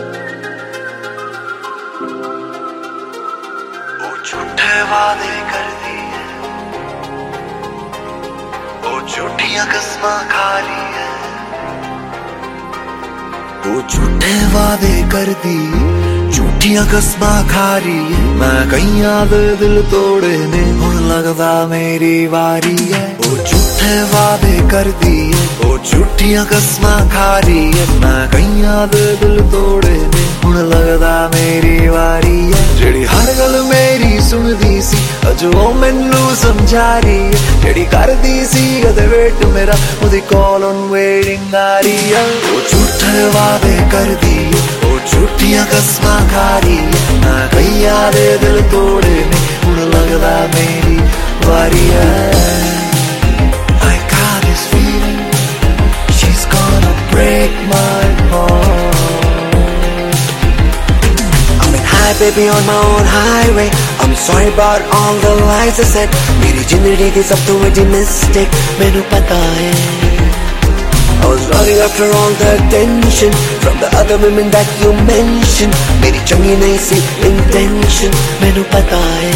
वो झूठे वादे कर दिए, वो झूठियां कसमां खा ली है। वो झूठे वादे कर दिए, झूठियां कसमां खा रही है। मैं कईयां दे दिल तोड़े ने, हुण लगदा मेरी वारी है। वो झूठे वादे कर दिए, वो झूठियां कसमां खा रही है। मैं कईयां दे दिल तोड़े ने, हुण लगदा मेरी वारी है। जेड़ी हर गल मेरी सुनदी सी, अज ओ मैनू समझा रही है। जेड़ी करदी सी कदे वेट मेरा, ओदी कॉल ऑन वेटिंग आ रही है। वो झूठे वादे कर दिए, वो झूठियां कसमां खा रही है। मैं कईयां दे दिल तोड़े ने, हुण लगदा मेरी वारी है। I got this feeling, she's gonna break my heart. I'm in high baby on my own highway. I'm sorry about all the lies I said. मेरी जिंदगी की सब तो बड़ी mistake, मैनू पता है। I was running after all the attention from the other women that you mentioned. मेरी चंगी नहीं सी intention, मैनू पता है।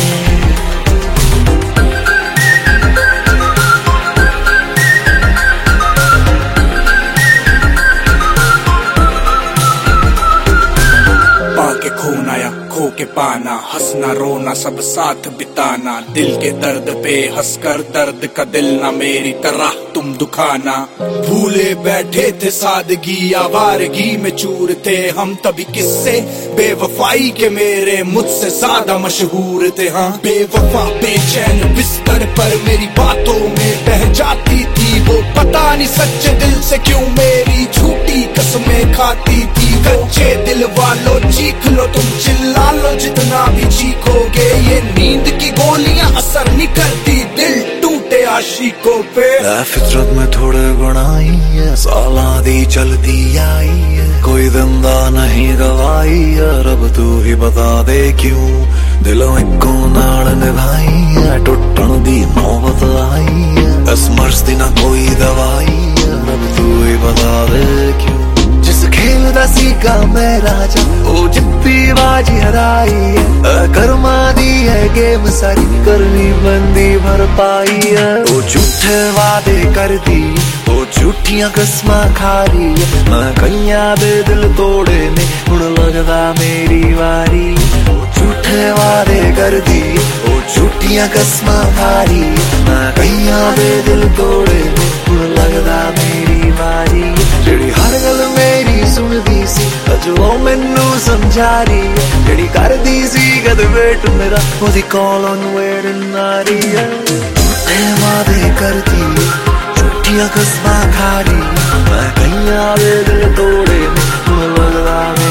खोना या खो के पाना, हंसना रोना सब साथ बिताना। दिल के दर्द पे हंसकर दर्द का दिल ना मेरी तरह तुम दुखाना। भूले बैठे थे सादगी, आवारगी में चूर थे हम तभी किस्से। बेवफाई के मेरे मुझसे ज्यादा मशहूर थे। हाँ बेवफा बेचैन बिस्तर पर मेरी बातों में बह जाती थी वो, पता नहीं सच्चे दिल से क्यों मेरी झूठी कसमें खाती थी। कच्चे दिल वालों चीख लो, तुम चिल्ला लो जितना भी चीखोगे। ये नींद की गोलियां असर नहीं करती दिल टूटे आशिकों पे। फितरत में थोड़े गुनाही है, साला दी चलती आई है। कोई दंदा नहीं गवाई है, रब तू ही बता दे क्यों दिलों इको नाल निभाई है। टुटण दी नौबत आई है, इस मर्ज दी ना कोई दवाई है। रब तू ही बता दे क्यों। जिस खेल दा सीगा मैं राजा, ओ जिप्पी बाजी हराई है। कर्मा दी है गेम सारी, करनी बंदी भर पाई है। ओ झूठे वादे कर दी, ओ झूठियां कसमां खा रही है। मैं कईयां दे दिल तोड़े ने, हुण लगदा मेरी वारी। ओ झूठे वादे कर दी, ओ झूठियां कसमां खा रही है। मैं कईयां दे दिल तोड़े ने, हुण लगदा मेरी वारी। जेड़ी हर गल मेरी सुनदी सी, अज ओ मैनू समझा रही है। जेड़ी करदी सी कद वेट मेरा, ओदी कॉल ऑन वेटिंग आ रही है। झूठे वादे करदी, झूठियां कसमां खा रही है। मैं कईयां दे दिल तोड़े ने, हुण लगदा